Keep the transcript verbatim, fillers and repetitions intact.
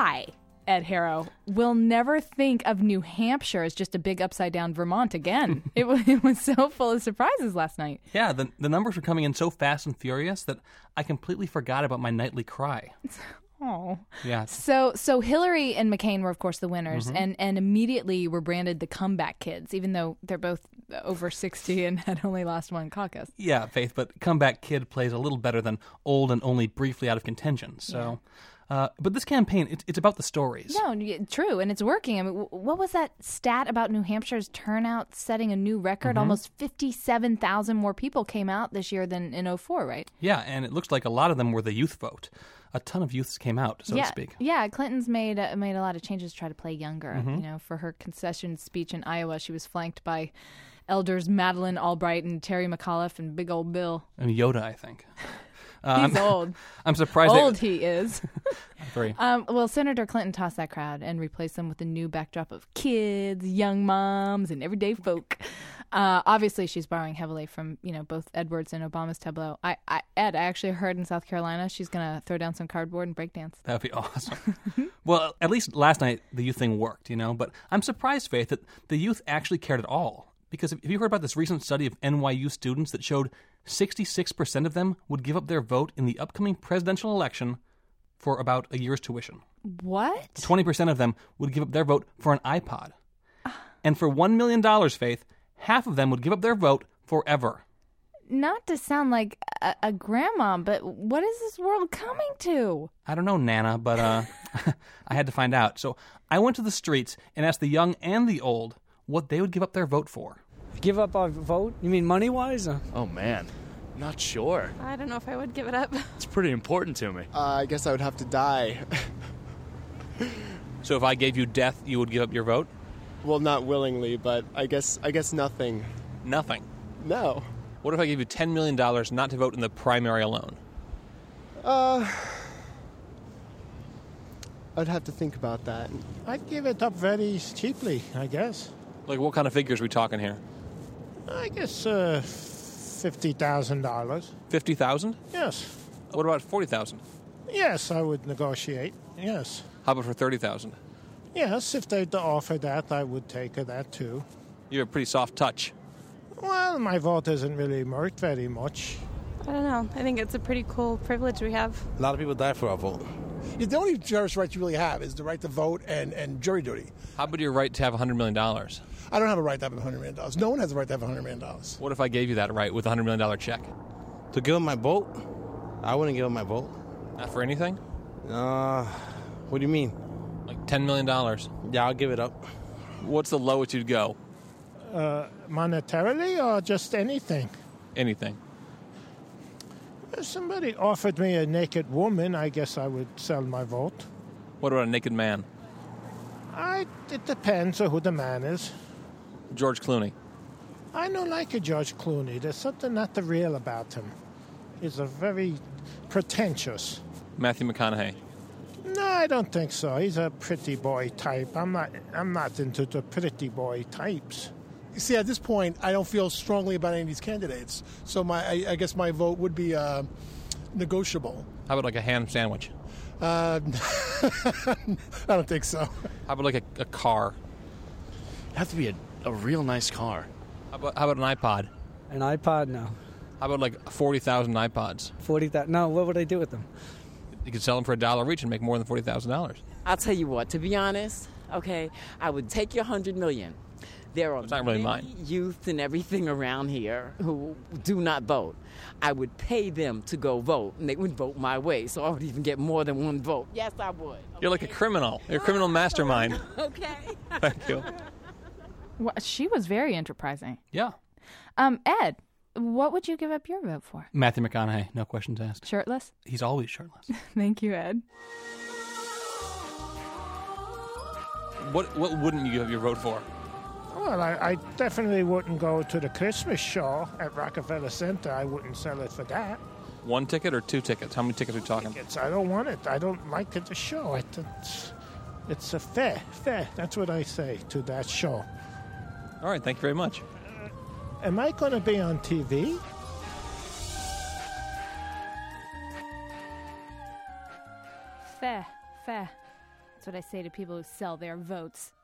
I, Ed Harrow, will never think of New Hampshire as just a big upside-down Vermont again. it, was, it was so full of surprises last night. Yeah, the, the numbers were coming in so fast and furious that I completely forgot about my nightly cry. Oh. Yeah. So so Hillary and McCain were, of course, the winners, Mm-hmm. and, and immediately were branded the comeback kids, even though they're both over sixty and had only lost one caucus. Yeah, Faith, but Comeback Kid plays a little better than old and only briefly out of contention. So, yeah. uh, but this campaign, it's, it's about the stories. No, y- true, and it's working. I mean, w- what was that stat about New Hampshire's turnout setting a new record? Mm-hmm. Almost fifty-seven thousand more people came out this year than in oh four, right? Yeah, and it looks like a lot of them were the youth vote. A ton of youths came out, so yeah, to speak. Yeah, Clinton's made uh, made a lot of changes to try to play younger. Mm-hmm. You know, for her concession speech in Iowa, she was flanked by elders Madeleine Albright and Terry McAuliffe and Big Old Bill. And Yoda, I think. Uh, He's I'm, old. I'm surprised. Old they, he is. Three. Um, well, Senator Clinton tossed that crowd and replaced them with a new backdrop of kids, young moms, and everyday folk. Uh, obviously, she's borrowing heavily from, you know, both Edwards and Obama's tableau. I, I Ed, I actually heard in South Carolina she's going to throw down some cardboard and break dance. That would be awesome. Well, at least last night the youth thing worked, you know. But I'm surprised, Faith, that the youth actually cared at all. Because have you heard about this recent study of N Y U students that showed sixty-six percent of them would give up their vote in the upcoming presidential election for about a year's tuition? What? twenty percent of them would give up their vote for an iPod. And for one million dollars, Faith, half of them would give up their vote forever. Not to sound like a, a grandma, but what is this world coming to? I don't know, Nana, but uh, I had to find out. So I went to the streets and asked the young and the old what they would give up their vote for. Give up our vote? You mean money-wise? Or? Oh, man. Not sure. I don't know if I would give it up. It's pretty important to me. Uh, I guess I would have to die. So if I gave you death, you would give up your vote? Well, not willingly, but I guess I guess nothing. Nothing. No. What if I gave you ten million dollars not to vote in the primary alone? Uh, I'd have to think about that. I'd give it up very cheaply, I guess. Like what kind of figures are we talking here? I guess uh, fifty thousand dollars. fifty thousand dollars? Yes. What about forty thousand dollars? Yes, I would negotiate. Yes. How about for thirty thousand dollars? Yes, if they'd offer that, I would take that too. You have a pretty soft touch. Well, my vote isn't really worth very much. I don't know. I think it's a pretty cool privilege we have. A lot of people die for our vote. Yeah, the only cherished right you really have is the right to vote and, and jury duty. How about your right to have one hundred million dollars? I don't have a right to have one hundred million dollars. No one has a right to have one hundred million dollars. What if I gave you that right with a one hundred million dollars check? To give up my vote? I wouldn't give up my vote. Not for anything? Uh, what do you mean? Like ten million dollars. Yeah, I'll give it up. What's the lowest you'd go? Uh, monetarily or just anything? Anything. If somebody offered me a naked woman, I guess I would sell my vote. What about a naked man? I, it depends on who the man is. George Clooney. I don't like a George Clooney. There's something not the real about him. He's a very pretentious. Matthew McConaughey. No, I don't think so. He's a pretty boy type. I'm not. I'm not into the pretty boy types. You see, at this point, I don't feel strongly about any of these candidates. So my, I, I guess my vote would be uh, negotiable. How about like a ham sandwich? Uh, I don't think so. How about like a, a car? It'd have to be a, a real nice car. How about, how about an iPod? An iPod? No. How about like forty thousand iPods? forty thousand? No, what would I do with them? You could sell them for a dollar each and make more than forty thousand dollars. I'll tell you what, to be honest, okay, I would take your one hundred million dollars. There are It's not really many mine. youth and everything around here who do not vote. I would pay them to go vote, and they would vote my way, so I would even get more than one vote. Yes, I would. Okay? You're like a criminal. You're a criminal mastermind. Okay. Thank you. Well, she was very enterprising. Yeah. Um, Ed, what would you give up your vote for? Matthew McConaughey, no questions asked. Shirtless? He's always shirtless. Thank you, Ed. What what wouldn't you give your vote for? Well, I, I definitely wouldn't go to the Christmas show at Rockefeller Center. I wouldn't sell it for that. One ticket or two tickets? How many tickets are we talking? It's, I don't want it. I don't like it, the show. It, it's, it's a fair, fair. That's what I say to that show. All right, thank you very much. Am I going to be on T V? Fair, fair. That's what I say to people who sell their votes.